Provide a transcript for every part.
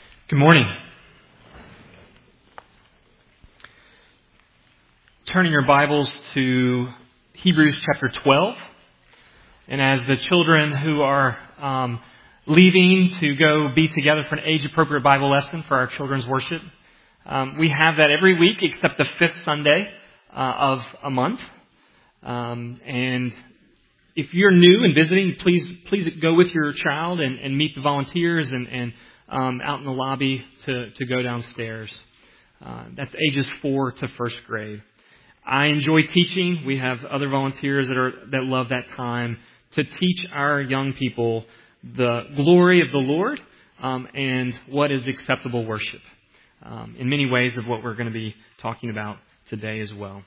Good morning. Turning your Bibles to Hebrews chapter 12. And as the children who are leaving to go be together for an age-appropriate Bible lesson for our children's worship, we have that every week except the fifth Sunday of a month. And if you're new and visiting, please go with your child and meet the volunteers and out in the lobby to go downstairs. That's ages 4 to first grade. I enjoy teaching. We have other volunteers that love that time to teach our young people the glory of the Lord and what is acceptable worship. In many ways of what we're going to be talking about today as well.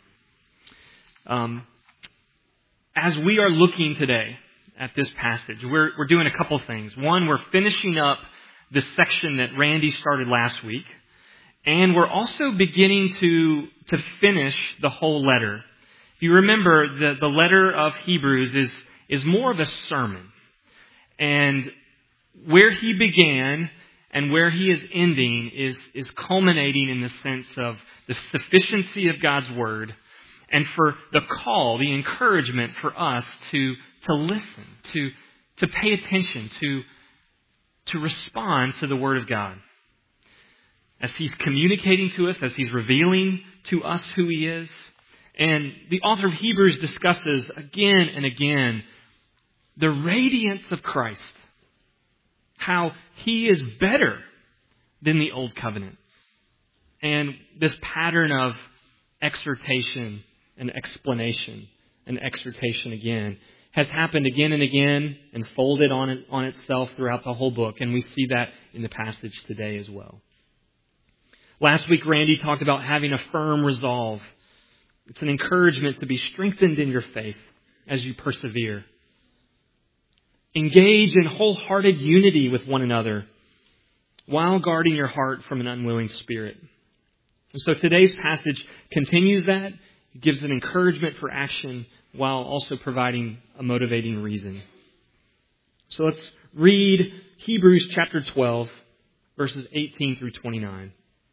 As we are looking today at this passage, we're doing a couple things. One, we're finishing up the section that Randy started last week. And we're also beginning to finish the whole letter. If you remember, the letter of Hebrews is more of a sermon. And where he began and where he is ending is culminating in the sense of the sufficiency of God's Word and for the call, the encouragement for us to listen, to pay attention, to respond to the Word of God. As He's communicating to us, as He's revealing to us who He is. And the author of Hebrews discusses again and again the radiance of Christ. How He is better than the Old Covenant. And this pattern of exhortation and explanation and exhortation again has happened again and again and folded on itself throughout the whole book. And we see that in the passage today as well. Last week, Randy talked about having a firm resolve. It's an encouragement to be strengthened in your faith as you persevere. Engage in wholehearted unity with one another while guarding your heart from an unwilling spirit. And so today's passage continues that. It gives an encouragement for action while also providing a motivating reason. So let's read Hebrews chapter 12, verses 18 through 29.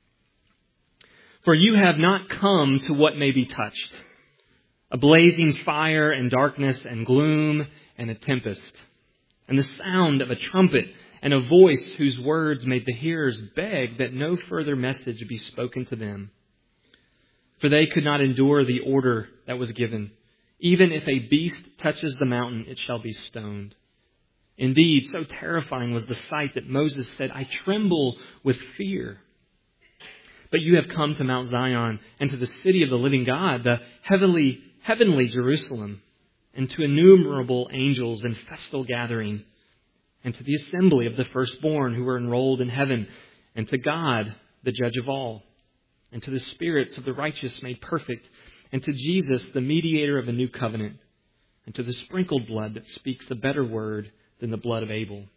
For you have not come to what may be touched, a blazing fire and darkness and gloom and a tempest, and the sound of a trumpet and a voice whose words made the hearers beg that no further message be spoken to them. For they could not endure the order that was given. Even if a beast touches the mountain, it shall be stoned. Indeed, so terrifying was the sight that Moses said, I tremble with fear. But you have come to Mount Zion and to the city of the living God, the heavenly Jerusalem, and to innumerable angels in festal gathering, and to the assembly of the firstborn who are enrolled in heaven, and to God, the judge of all, and to the spirits of the righteous made perfect, and to Jesus, the mediator of a new covenant, and to the sprinkled blood that speaks a better word than the blood of Abel.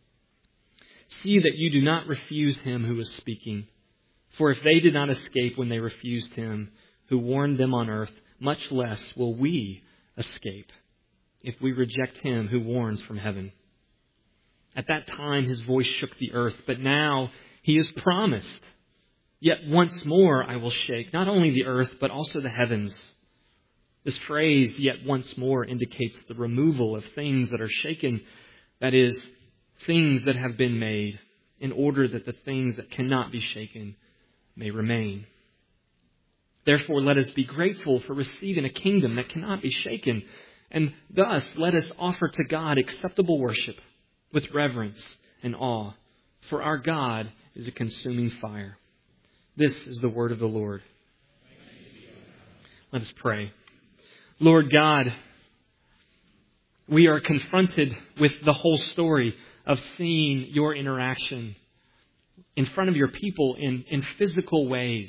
See that you do not refuse him who is speaking. For if they did not escape when they refused him who warned them on earth, much less will we escape if we reject him who warns from heaven. At that time his voice shook the earth, but now he has promised, yet once more I will shake not only the earth, but also the heavens. This phrase, yet once more, indicates the removal of things that are shaken, that is, things that have been made, in order that the things that cannot be shaken may remain. Therefore, let us be grateful for receiving a kingdom that cannot be shaken, and thus let us offer to God acceptable worship with reverence and awe, for our God is a consuming fire. This is the word of the Lord. Let us pray. Lord God, we are confronted with the whole story of seeing your interaction in front of your people in physical ways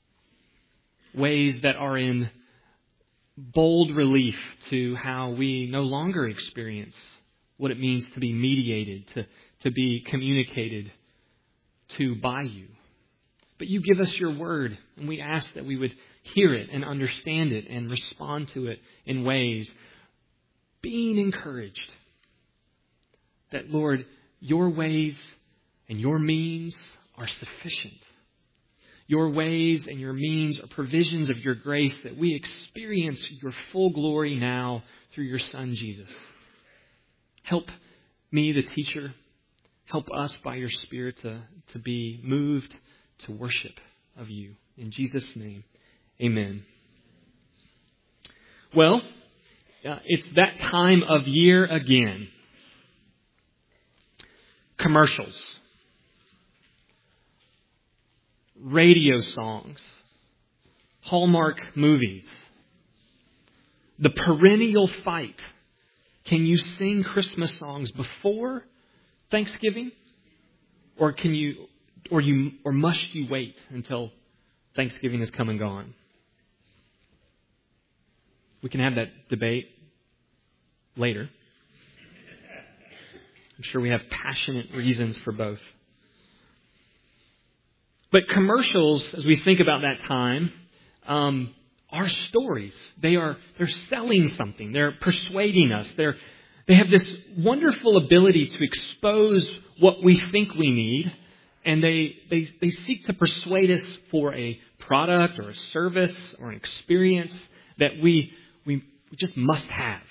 that are in bold relief to how we no longer experience what it means to be mediated, to be communicated to by you. But you give us your word, and we ask that we would hear it and understand it and respond to it in ways, being encouraged that, Lord, your ways and your means are sufficient. Your ways and your means are provisions of your grace that we experience your full glory now through your Son, Jesus. Help me, the teacher. Help us by your Spirit to be moved to worship of you. In Jesus' name, amen. Well, it's that time of year again. Commercials. Radio songs. Hallmark movies. The perennial fight. Can you sing Christmas songs before Thanksgiving? Or must you wait until Thanksgiving has come and gone? We can have that debate later. I'm sure we have passionate reasons for both. But commercials, as we think about that time, are stories. They're selling something. They're persuading us. They have this wonderful ability to expose what we think we need, and they seek to persuade us for a product or a service or an experience that we just must have.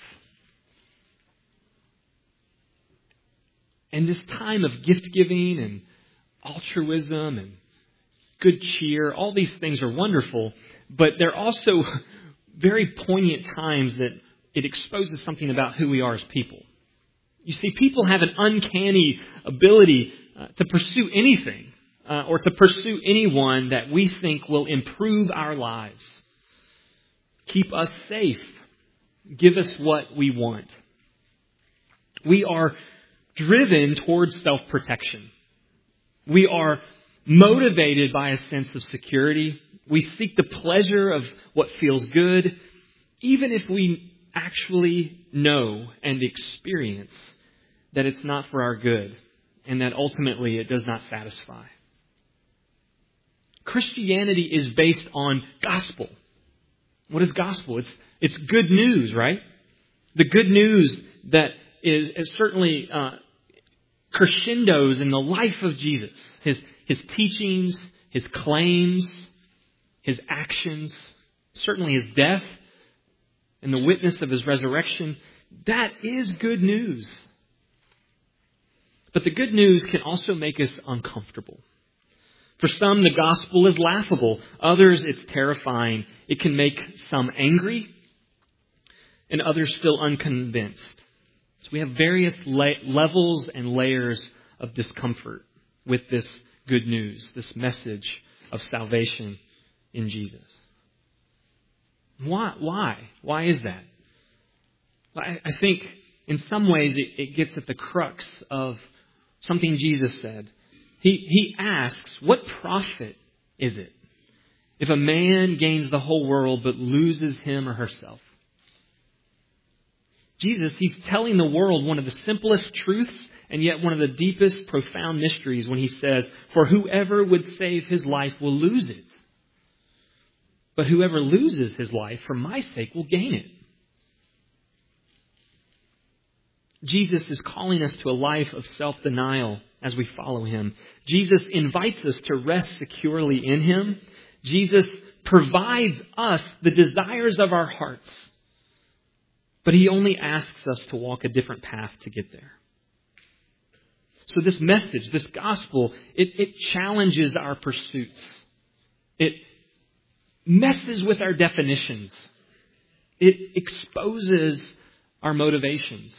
And this time of gift giving and altruism and good cheer, all these things are wonderful, but they're also very poignant times that it exposes something about who we are as people. You see, people have an uncanny ability to pursue anything or to pursue anyone that we think will improve our lives, keep us safe, give us what we want. We are driven towards self-protection. We are motivated by a sense of security. We seek the pleasure of what feels good, even if we actually know and experience that it's not for our good and that ultimately it does not satisfy. Christianity is based on gospel. What is gospel? It's good news, right? The good news that is certainly crescendos in the life of Jesus. His teachings, his claims, his actions, certainly his death, and the witness of his resurrection. That is good news. But the good news can also make us uncomfortable. For some, the gospel is laughable. Others, it's terrifying. It can make some angry, and others still unconvinced. So we have various levels and layers of discomfort with this good news, this message of salvation in Jesus. Why? Why is that? I think in some ways it gets at the crux of something Jesus said. He asks, what profit is it if a man gains the whole world but loses him or herself? Jesus, he's telling the world one of the simplest truths and yet one of the deepest, profound mysteries when he says, for whoever would save his life will lose it. But whoever loses his life for my sake will gain it. Jesus is calling us to a life of self-denial as we follow him. Jesus invites us to rest securely in him. Jesus provides us the desires of our hearts. But he only asks us to walk a different path to get there. So this message, this gospel, it challenges our pursuits. It messes with our definitions. It exposes our motivations.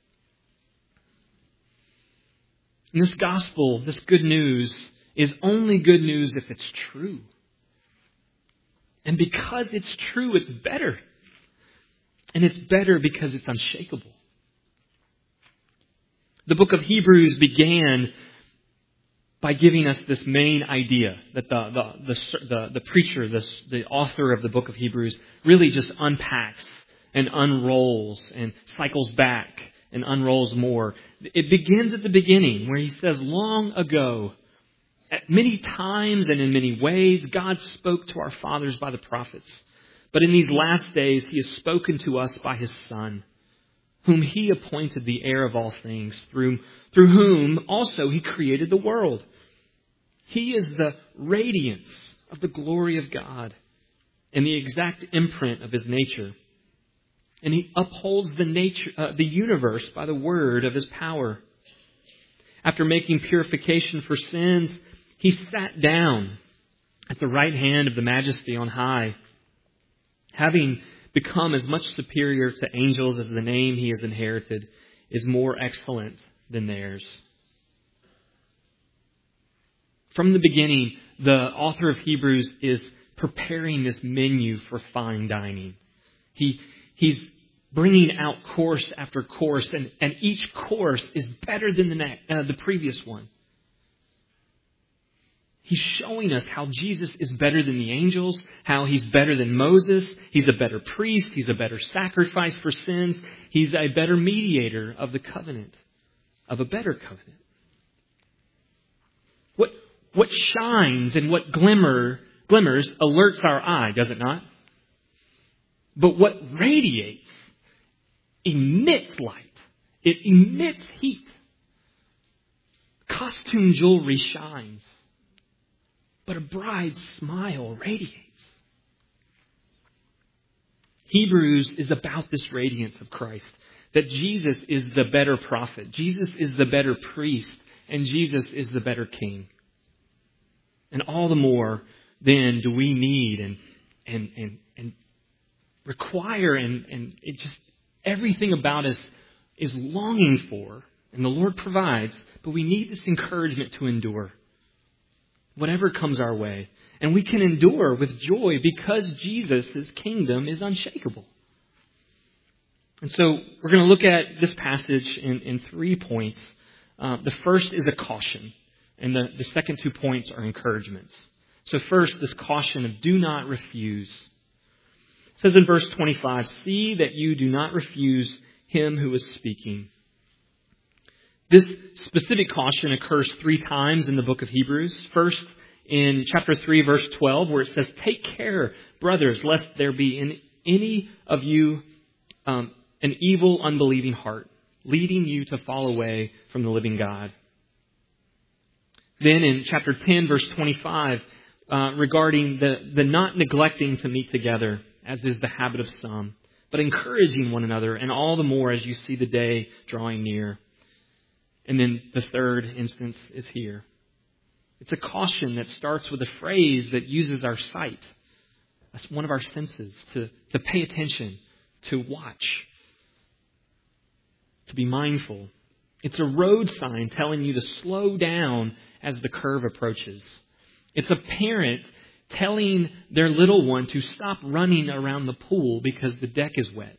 And this gospel, this good news, is only good news if it's true. And because it's true, it's better. And it's better because it's unshakable. The book of Hebrews began by giving us this main idea that the preacher, the author of the book of Hebrews, really just unpacks and unrolls and cycles back and unrolls more. It begins at the beginning where he says, long ago, at many times and in many ways, God spoke to our fathers by the prophets. But in these last days, he has spoken to us by his Son, whom he appointed the heir of all things, through whom also he created the world. He is the radiance of the glory of God and the exact imprint of His nature. And He upholds the universe by the word of His power. After making purification for sins, He sat down at the right hand of the Majesty on high, having become as much superior to angels as the name He has inherited is more excellent than theirs. From the beginning, the author of Hebrews is preparing this menu for fine dining. He's bringing out course after course, and each course is better than the previous one. He's showing us how Jesus is better than the angels, how He's better than Moses. He's a better priest. He's a better sacrifice for sins. He's a better mediator of the covenant, of a better covenant. What shines and what glimmers alerts our eye, does it not? But what radiates emits light. It emits heat. Costume jewelry shines, but a bride's smile radiates. Hebrews is about this radiance of Christ, that Jesus is the better prophet, Jesus is the better priest, and Jesus is the better king. And all the more then do we need and require and it just everything about us is longing for, and the Lord provides, but we need this encouragement to endure whatever comes our way. And we can endure with joy because Jesus' kingdom is unshakable. And so we're going to look at this passage in 3 points. The first is a caution, and the second 2 points are encouragements. So first, this caution of do not refuse. It says in verse 25, see that you do not refuse Him who is speaking. This specific caution occurs 3 times in the book of Hebrews. First, in chapter 3, verse 12, where it says, take care, brothers, lest there be in any of you an evil, unbelieving heart, leading you to fall away from the living God. Then in chapter 10, verse 25, regarding the not neglecting to meet together, as is the habit of some, but encouraging one another, and all the more as you see the day drawing near. And then the third instance is here. It's a caution that starts with a phrase that uses our sight. That's one of our senses, to pay attention, to watch, to be mindful. It's a road sign telling you to slow down as the curve approaches. It's a parent telling their little one to stop running around the pool because the deck is wet.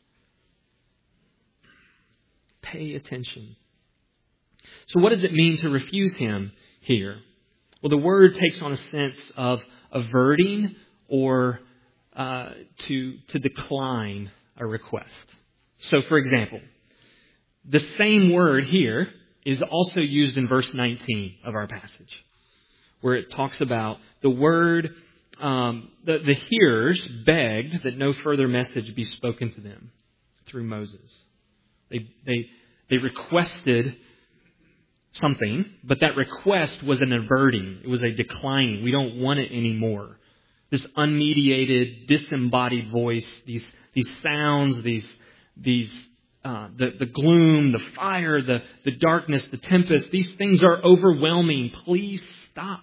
Pay attention. So what does it mean to refuse Him here? Well, the word takes on a sense of averting or to decline a request. So, for example, the same word here is also used in verse 19 of our passage, where it talks about the word, the hearers begged that no further message be spoken to them through Moses. They requested something, but that request was an averting. It was a declining. We don't want it anymore. This unmediated, disembodied voice, these sounds, the gloom, the fire, the darkness, the tempest, these things are overwhelming. Please stop.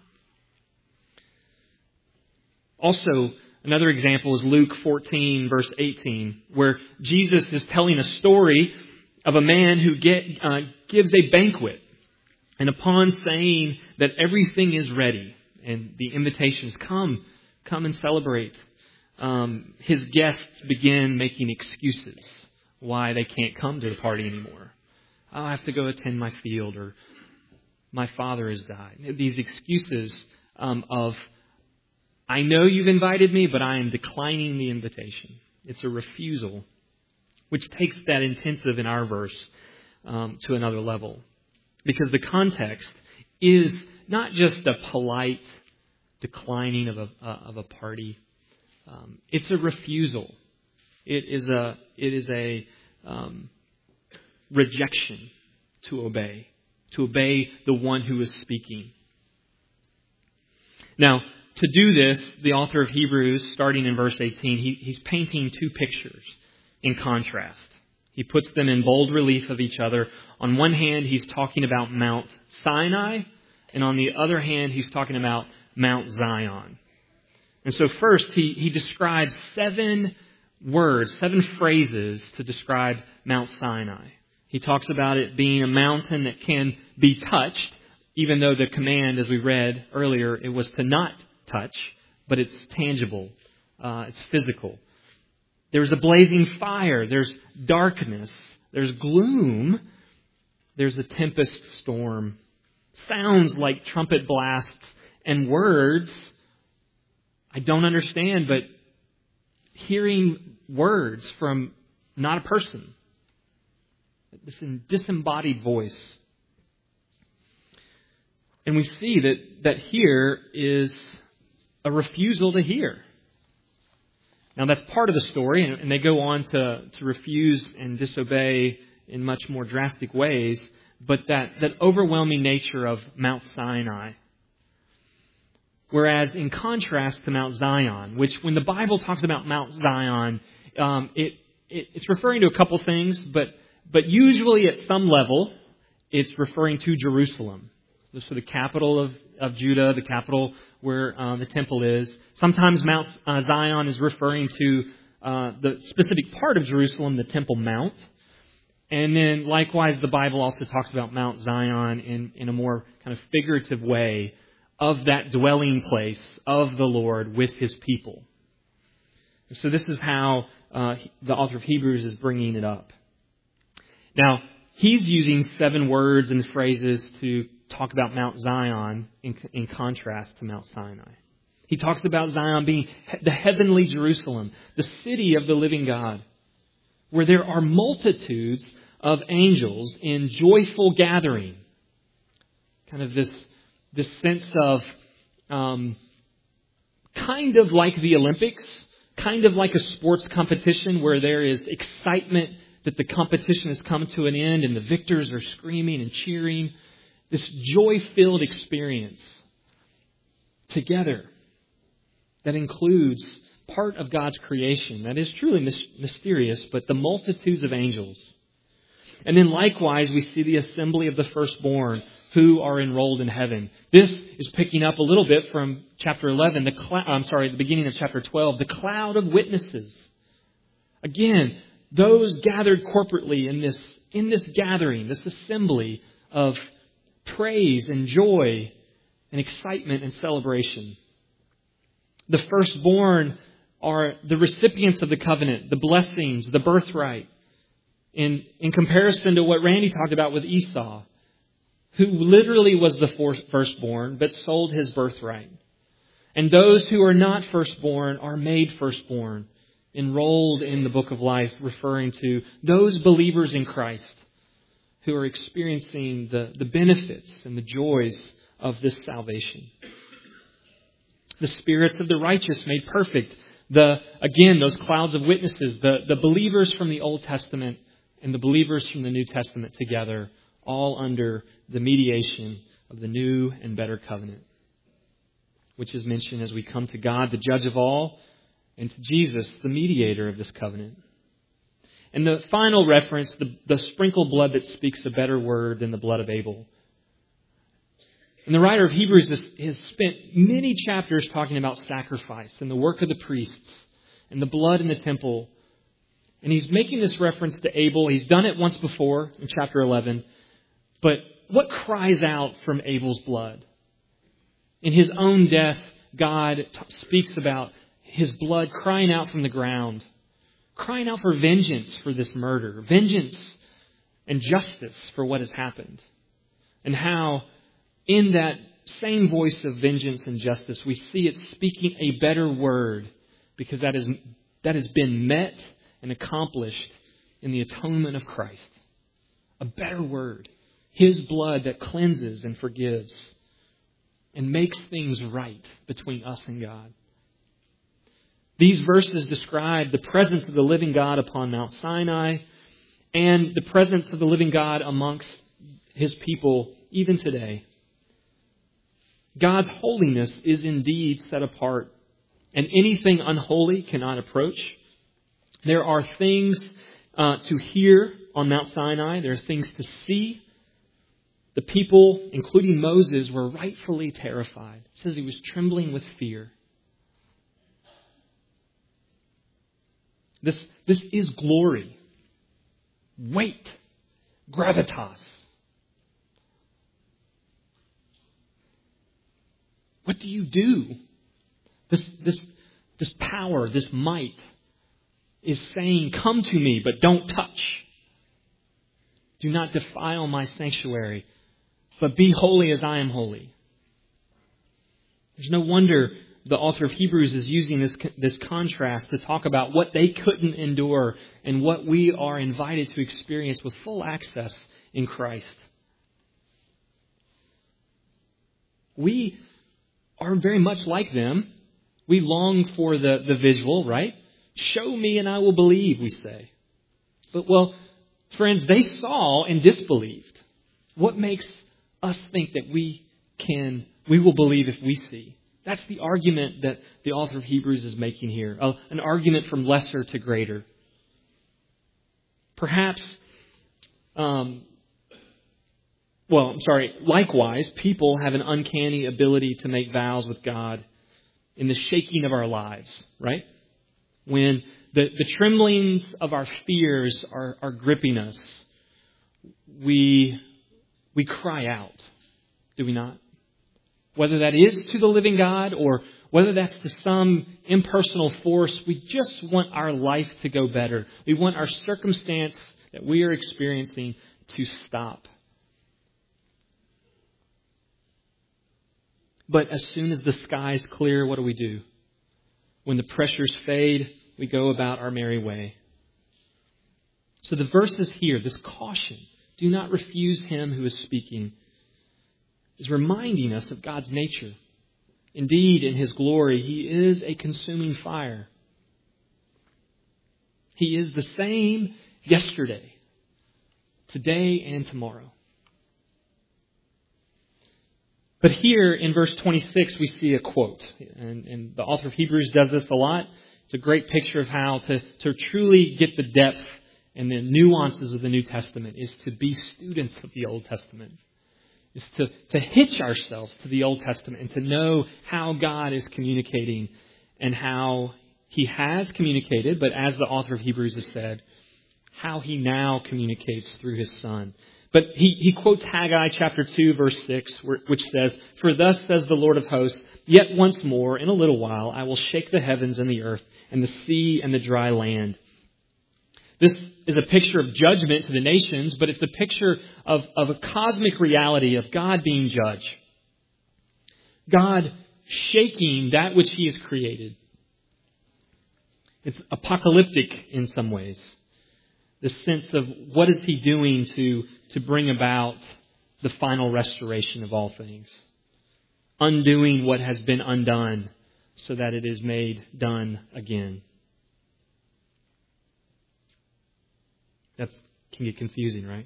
Also, another example is Luke 14, verse 18, where Jesus is telling a story of a man who gives a banquet. And upon saying that everything is ready and the invitations come and celebrate, his guests begin making excuses why they can't come to the party anymore. I have to go attend my field, or my father has died. These excuses of, I know you've invited me, but I am declining the invitation. It's a refusal, which takes that intensive in our verse to another level. Because the context is not just a polite declining of a party. It's a refusal. It is a rejection to obey the one who is speaking. Now, to do this, the author of Hebrews, starting in verse 18, he's painting two pictures in contrast. He puts them in bold relief of each other. On one hand, he's talking about Mount Sinai, and on the other hand, he's talking about Mount Zion. And so first, he describes 7 words, 7 phrases to describe Mount Sinai. He talks about it being a mountain that can be touched, even though the command, as we read earlier, it was to not touch, but it's tangible, it's physical. There's a blazing fire, there's darkness, there's gloom, there's a tempest storm. Sounds like trumpet blasts and words I don't understand, but hearing words from not a person, this disembodied voice. And we see that here is a refusal to hear. Now that's part of the story, and they go on to refuse and disobey in much more drastic ways, but that overwhelming nature of Mount Sinai. Whereas in contrast to Mount Zion, which when the Bible talks about Mount Zion, it's referring to a couple things, but usually at some level, it's referring to Jerusalem. So the capital of Judah, the capital where the temple is. Sometimes Mount Zion is referring to the specific part of Jerusalem, the Temple Mount. And then likewise, the Bible also talks about Mount Zion in a more kind of figurative way of that dwelling place of the Lord with His people. And so this is how the author of Hebrews is bringing it up. Now, he's using 7 words and phrases to talk about Mount Zion in contrast to Mount Sinai. He talks about Zion being the heavenly Jerusalem, the city of the living God, where there are multitudes of angels in joyful gathering. Kind of this sense of kind of like the Olympics, kind of like a sports competition where there is excitement that the competition has come to an end and the victors are screaming and cheering. This joy-filled experience together that includes part of God's creation that is truly mysterious, but the multitudes of angels. And then likewise, we see the assembly of the firstborn who are enrolled in heaven. This is picking up a little bit from chapter 11, the beginning of chapter 12, the cloud of witnesses. Again, those gathered corporately in this gathering, this assembly of praise and joy and excitement and celebration. The firstborn are the recipients of the covenant, the blessings, the birthright. In comparison to what Randy talked about with Esau, who literally was the firstborn, but sold his birthright. And those who are not firstborn are made firstborn, enrolled in the book of life, referring to those believers in Christ who are experiencing the benefits and the joys of this salvation. The spirits of the righteous made perfect. Again, those clouds of witnesses, the believers from the Old Testament and the believers from the New Testament together, all under the mediation of the new and better covenant, which is mentioned as we come to God, the judge of all, and to Jesus, the mediator of this covenant. And the final reference, the sprinkled blood that speaks a better word than the blood of Abel. And the writer of Hebrews has spent many chapters talking about sacrifice and the work of the priests and the blood in the temple. And he's making this reference to Abel. He's done it once before in chapter 11. But what cries out from Abel's blood? In his own death, God speaks about his blood crying out from the ground, crying out for vengeance for this murder, vengeance and justice for what has happened. And how in that same voice of vengeance and justice, we see it speaking a better word, because that has been met and accomplished in the atonement of Christ. A better word. His blood that cleanses and forgives and makes things right between us and God. These verses describe the presence of the living God upon Mount Sinai and the presence of the living God amongst His people even today. God's holiness is indeed set apart, and anything unholy cannot approach. There are things to hear on Mount Sinai. There are things to see. The people, including Moses, were rightfully terrified. It says he was trembling with fear. This is glory. Weight. Gravitas. What do you do? This power, this might is saying, come to me, but don't touch. Do not defile my sanctuary, but be holy as I am holy. There's no wonder the author of Hebrews is using this contrast to talk about what they couldn't endure and what we are invited to experience with full access in Christ. We are very much like them. We long for the visual, right? Show me and I will believe, we say. But, well, friends, they saw and disbelieved. What makes us think that we will believe if we see? That's the argument that the author of Hebrews is making here. An argument from lesser to greater. Perhaps, likewise, people have an uncanny ability to make vows with God in the shaking of our lives, right? When the tremblings of our fears are gripping us, we cry out, do we not? Whether that is to the living God or whether that's to some impersonal force, we just want our life to go better. We want our circumstance that we are experiencing to stop. But as soon as the sky's clear, what do? When the pressures fade, we go about our merry way. So the verses here, this caution, do not refuse him who is speaking, is reminding us of God's nature. Indeed, in his glory, he is a consuming fire. He is the same yesterday, today, and tomorrow. But here in verse 26, we see a quote. And the author of Hebrews does this a lot. It's a great picture of how to truly get the depth and the nuances of the New Testament is to be students of the Old Testament. Is to hitch ourselves to the Old Testament and to know how God is communicating and how he has communicated, but as the author of Hebrews has said, how he now communicates through his Son. But he quotes Haggai chapter 2, verse 6, which says, "For thus says the Lord of hosts, yet once more, in a little while, I will shake the heavens and the earth and the sea and the dry land." This is a picture of judgment to the nations, but it's a picture of a cosmic reality of God being judge. God shaking that which he has created. It's apocalyptic in some ways. The sense of what is he doing to bring about the final restoration of all things. Undoing what has been undone so that it is made done again. That can get confusing, right?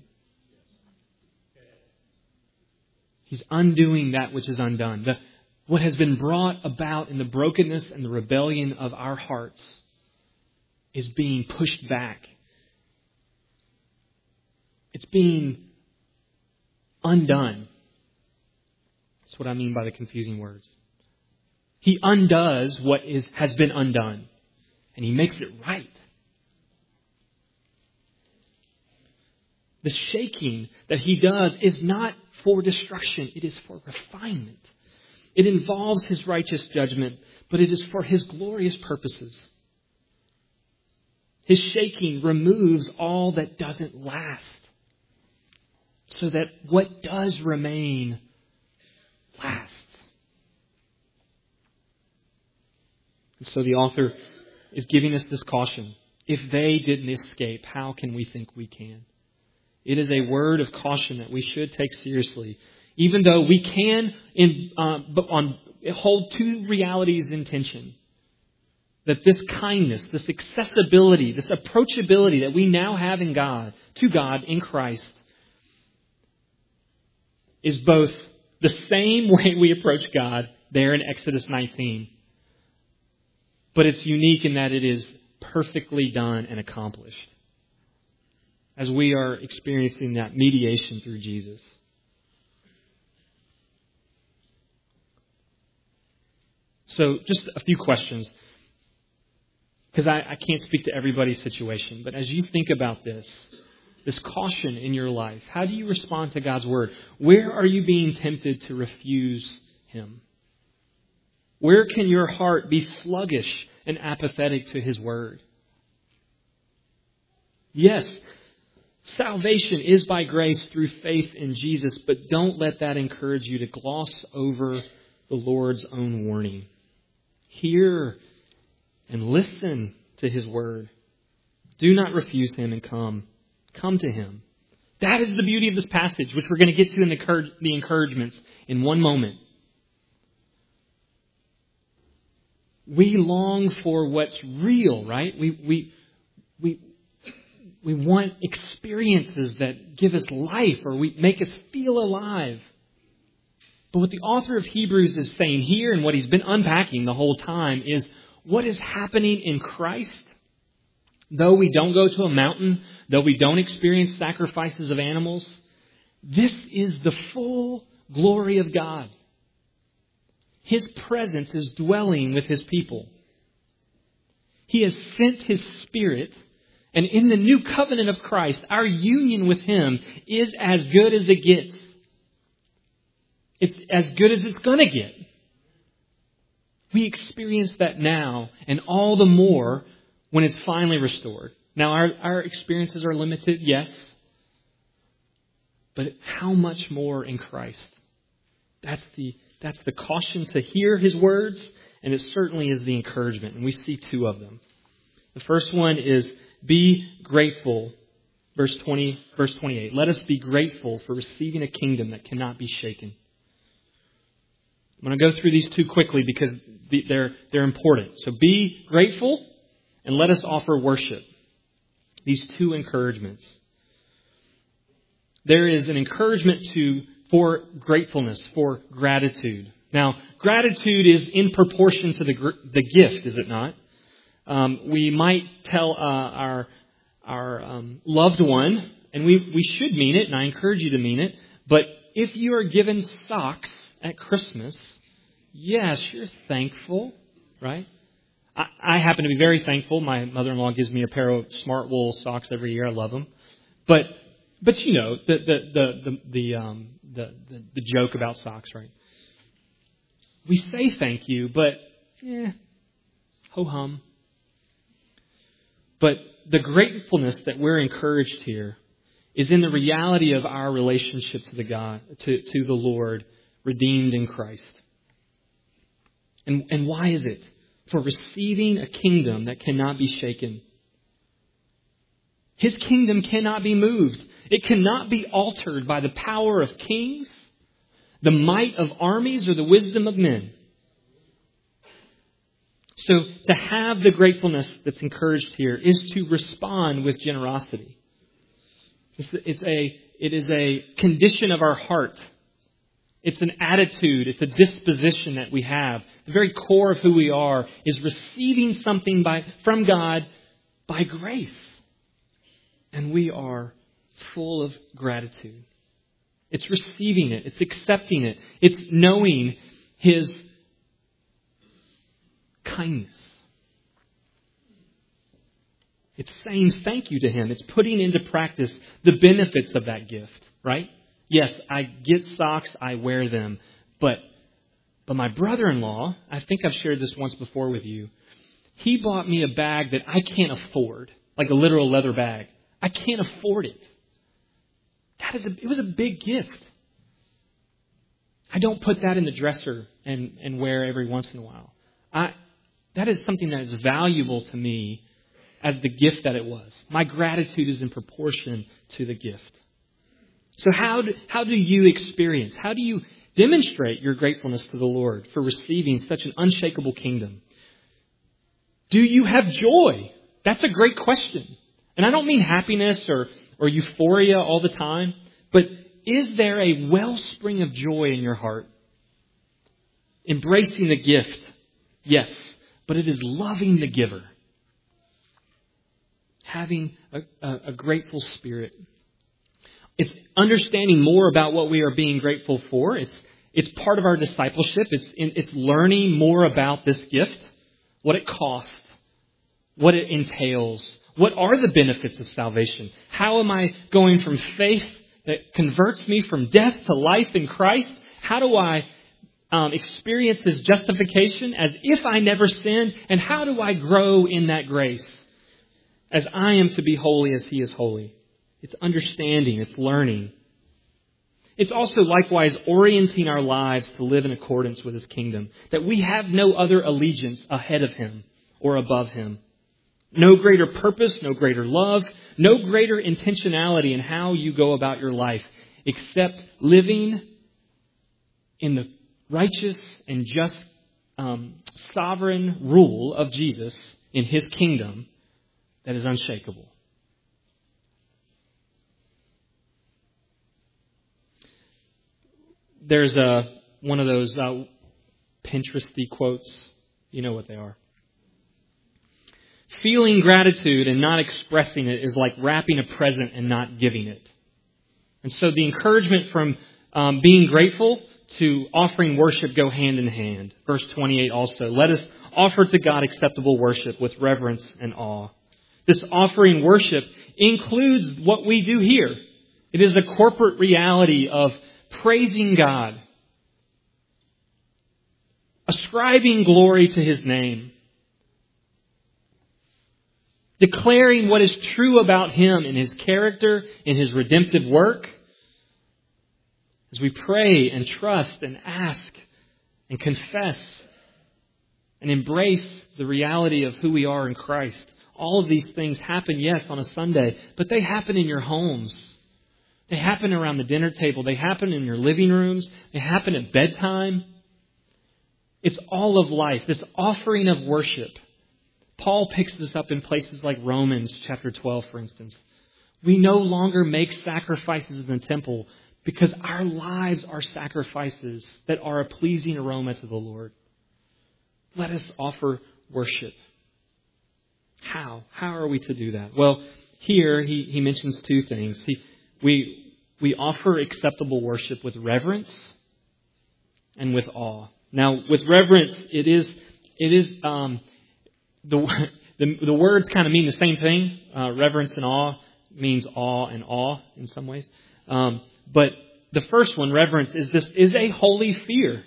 He's undoing that which is undone. What has been brought about in the brokenness and the rebellion of our hearts is being pushed back. It's being undone. That's what I mean by the confusing words. He undoes what has been undone, and he makes it right. The shaking that he does is not for destruction. It is for refinement. It involves his righteous judgment, but it is for his glorious purposes. His shaking removes all that doesn't last, so that what does remain lasts. And so the author is giving us this caution. If they didn't escape, how can we think we can? It is a word of caution that we should take seriously, even though we can hold two realities in tension. That this kindness, this accessibility, this approachability that we now have to God in Christ, is both the same way we approach God there in Exodus 19. But it's unique in that it is perfectly done and accomplished as we are experiencing that mediation through Jesus. So just a few questions, because I can't speak to everybody's situation. But as you think about this caution in your life, how do you respond to God's Word? Where are you being tempted to refuse Him? Where can your heart be sluggish and apathetic to His Word? Yes, salvation is by grace through faith in Jesus, but don't let that encourage you to gloss over the Lord's own warning. Hear and listen to His Word. Do not refuse Him and come to Him. That is the beauty of this passage, which we're going to get to in the encouragements in one moment. We long for what's real, right? We want experiences that give us life or make us feel alive. But what the author of Hebrews is saying here, and what he's been unpacking the whole time, is what is happening in Christ. Though we don't go to a mountain, though we don't experience sacrifices of animals, this is the full glory of God. His presence is dwelling with His people. He has sent His Spirit, and in the new covenant of Christ, our union with Him is as good as it gets. It's as good as it's going to get. We experience that now, and all the more when it's finally restored. Now, our experiences are limited, yes. But how much more in Christ? That's the caution to hear His words, and it certainly is the encouragement. And we see two of them. The first one is, be grateful. Verse 28. Let us be grateful for receiving a kingdom that cannot be shaken. I'm going to go through these two quickly because they're important. So be grateful and let us offer worship. These two encouragements. There is an encouragement for gratefulness, for gratitude. Now, gratitude is in proportion to the gift, is it not? We might tell our loved one, and we should mean it, and I encourage you to mean it, but if you are given socks at Christmas, yes, you're thankful, right? I happen to be very thankful. My mother-in-law gives me a pair of smart wool socks every year. I love them. But you know the joke about socks, right? We say thank you, but ho hum. But the gratefulness that we're encouraged here is in the reality of our relationship to the Lord, redeemed in Christ. And why is it? For receiving a kingdom that cannot be shaken. His kingdom cannot be moved. It cannot be altered by the power of kings, the might of armies, or the wisdom of men. So to have the gratefulness that's encouraged here is to respond with generosity. It is a condition of our heart. It's an attitude. It's a disposition that we have. The very core of who we are is receiving something from God by grace. And we are full of gratitude. It's receiving it. It's accepting it. It's knowing His kindness. It's saying thank you to Him. It's putting into practice the benefits of that gift, right? Yes, I get socks, I wear them, but my brother-in-law, I think I've shared this once before with you, he bought me a bag that I can't afford, like a literal leather bag. I can't afford it. It was a big gift. I don't put that in the dresser and wear every once in a while. That is something that is valuable to me as the gift that it was. My gratitude is in proportion to the gift. So how do you experience, how do you demonstrate your gratefulness to the Lord for receiving such an unshakable kingdom? Do you have joy? That's a great question. And I don't mean happiness or euphoria all the time, but is there a wellspring of joy in your heart? Embracing the gift, yes, but it is loving the giver. Having a grateful spirit. It's understanding more about what we are being grateful for. It's part of our discipleship. It's learning more about this gift, what it costs, what it entails. What are the benefits of salvation? How am I going from faith that converts me from death to life in Christ? How do I experience His justification as if I never sinned? And how do I grow in that grace as I am to be holy as He is holy? It's understanding. It's learning. It's also likewise orienting our lives to live in accordance with His kingdom. That we have no other allegiance ahead of Him or above Him. No greater purpose, no greater love, no greater intentionality in how you go about your life except living in the righteous and just sovereign rule of Jesus in His kingdom that is unshakable. There's one of those Pinteresty quotes. You know what they are. Feeling gratitude and not expressing it is like wrapping a present and not giving it. And so the encouragement from being grateful to offering worship go hand in hand. Verse 28 also, let us offer to God acceptable worship with reverence and awe. This offering worship includes what we do here. It is a corporate reality of praising God, ascribing glory to His name, declaring what is true about Him in His character, in His redemptive work. As we pray and trust and ask and confess and embrace the reality of who we are in Christ. All of these things happen, yes, on a Sunday, but they happen in your homes. They happen around the dinner table. They happen in your living rooms. They happen at bedtime. It's all of life, this offering of worship. Paul picks this up in places like Romans chapter 12, for instance. We no longer make sacrifices in the temple because our lives are sacrifices that are a pleasing aroma to the Lord. Let us offer worship. How? How are we to do that? Well, here he mentions two things. We offer acceptable worship with reverence and with awe. Now, with reverence, it is the words kind of mean the same thing. Reverence and awe means awe and awe in some ways. But the first one, reverence, is a holy fear.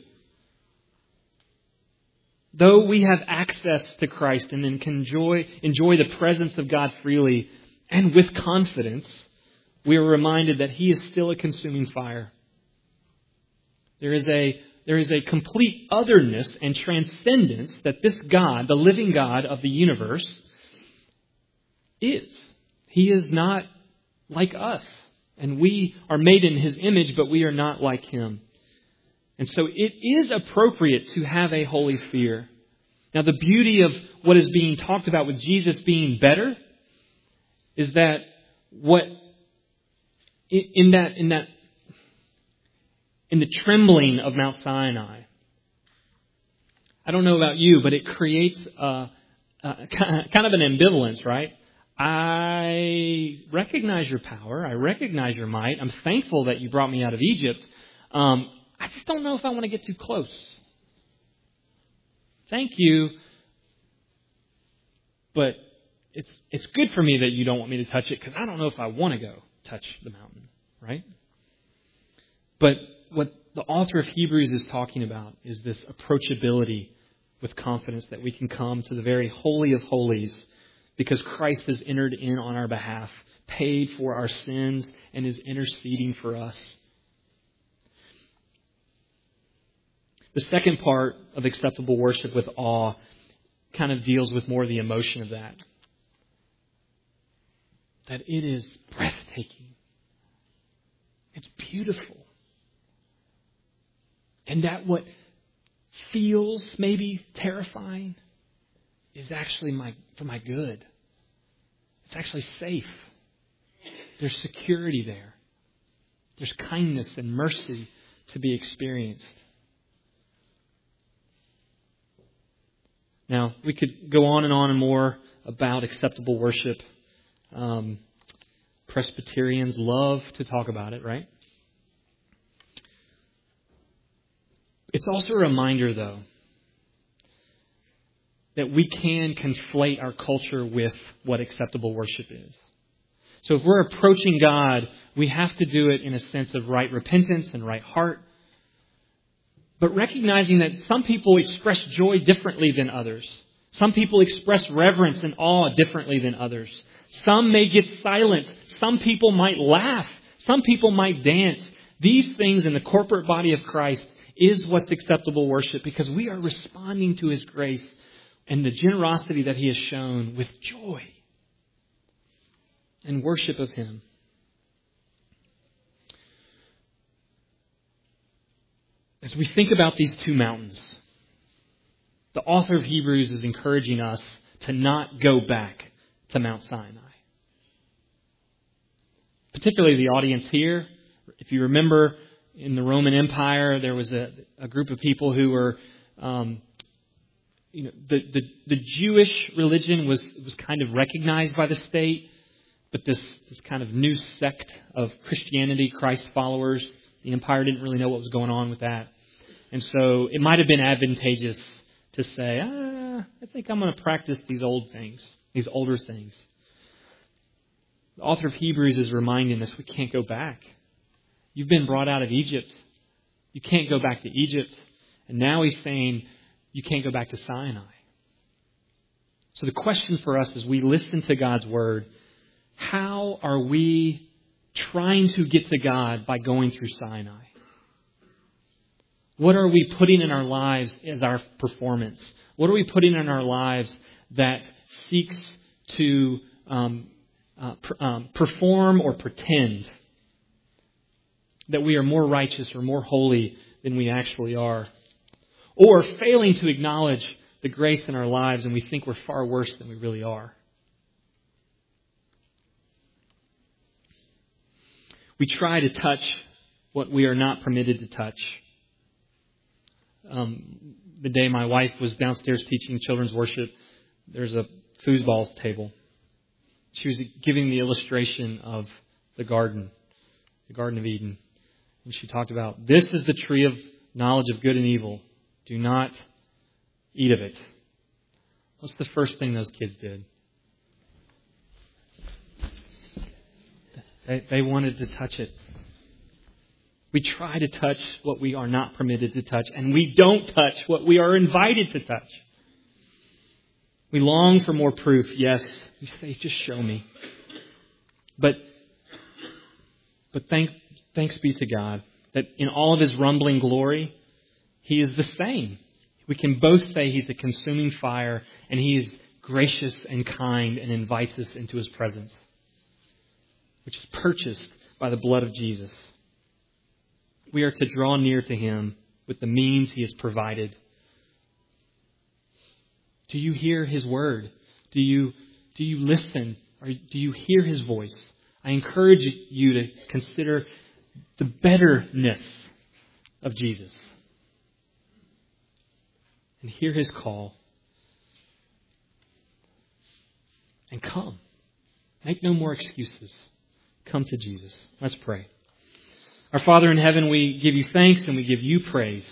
Though we have access to Christ and then can enjoy the presence of God freely and with confidence, we are reminded that He is still a consuming fire. There is a complete otherness and transcendence that this God, the living God of the universe, is. He is not like us. And we are made in His image, but we are not like Him. And so it is appropriate to have a holy fear. Now, the beauty of what is being talked about with Jesus being better is that in the trembling of Mount Sinai, I don't know about you, but it creates kind of an ambivalence, right? I recognize your power. I recognize your might. I'm thankful that you brought me out of Egypt. I just don't know if I want to get too close. Thank you, but it's good for me that you don't want me to touch it because I don't know if I want to go touch the mountain, right? But what the author of Hebrews is talking about is this approachability with confidence that we can come to the very holy of holies because Christ has entered in on our behalf, paid for our sins, and is interceding for us. The second part of acceptable worship with awe kind of deals with more the emotion of that. That it is breathtaking. It's beautiful. And that what feels maybe terrifying is actually for my good. It's actually safe. There's security there. There's kindness and mercy to be experienced. Now, we could go on and more about acceptable worship. Presbyterians love to talk about it, right? It's also a reminder, though, that we can conflate our culture with what acceptable worship is. So if we're approaching God, we have to do it in a sense of right repentance and right heart. But recognizing that some people express joy differently than others. Some people express reverence and awe differently than others. Some may get silent. Some people might laugh. Some people might dance. These things in the corporate body of Christ is what's acceptable worship, because we are responding to His grace and the generosity that He has shown with joy and worship of Him. As we think about these two mountains, the author of Hebrews is encouraging us to not go back to Mount Sinai. Particularly the audience here. If you remember, in the Roman Empire, there was a group of people who were, the Jewish religion was kind of recognized by the state, but this kind of new sect of Christianity, Christ followers, the empire didn't really know what was going on with that. And so it might have been advantageous to say, I think I'm going to practice these old things, these older things. The author of Hebrews is reminding us we can't go back. You've been brought out of Egypt. You can't go back to Egypt. And now he's saying you can't go back to Sinai. So the question for us as we listen to God's word, how are we trying to get to God by going through Sinai? What are we putting in our lives as our performance? What are we putting in our lives that seeks to perform or pretend that we are more righteous or more holy than we actually are? Or failing to acknowledge the grace in our lives and we think we're far worse than we really are? We try to touch what we are not permitted to touch. The day my wife was downstairs teaching children's worship, there's a foosball table. She was giving the illustration of the Garden of Eden. And she talked about, this is the tree of knowledge of good and evil. Do not eat of it. What's the first thing those kids did? They wanted to touch it. We try to touch what we are not permitted to touch, and we don't touch what we are invited to touch. We long for more proof, yes. We say, just show me. But thanks be to God that in all of His rumbling glory, He is the same. We can both say He's a consuming fire, and He is gracious and kind and invites us into His presence, which is purchased by the blood of Jesus. We are to draw near to Him with the means He has provided. Do you hear His word? Do you listen? Or do you hear His voice? I encourage you to consider the betterness of Jesus and hear His call. And come. Make no more excuses. Come to Jesus. Let's pray. Our Father in heaven, we give You thanks and we give You praise.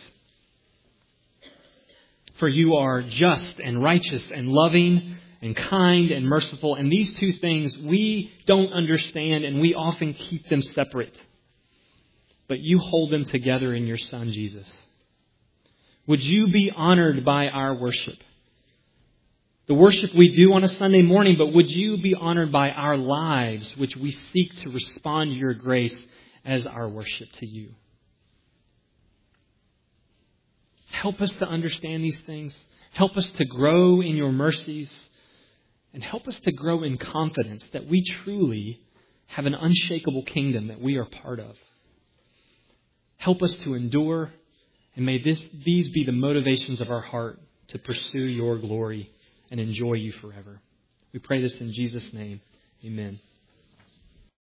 For You are just and righteous and loving and kind and merciful. And these two things we don't understand, and we often keep them separate. But You hold them together in Your Son, Jesus. Would You be honored by our worship? The worship we do on a Sunday morning, but would You be honored by our lives, which we seek to respond to Your grace as our worship to You? Help us to understand these things. Help us to grow in Your mercies. And help us to grow in confidence that we truly have an unshakable kingdom that we are part of. Help us to endure. And may these be the motivations of our heart to pursue Your glory and enjoy You forever. We pray this in Jesus' name. Amen.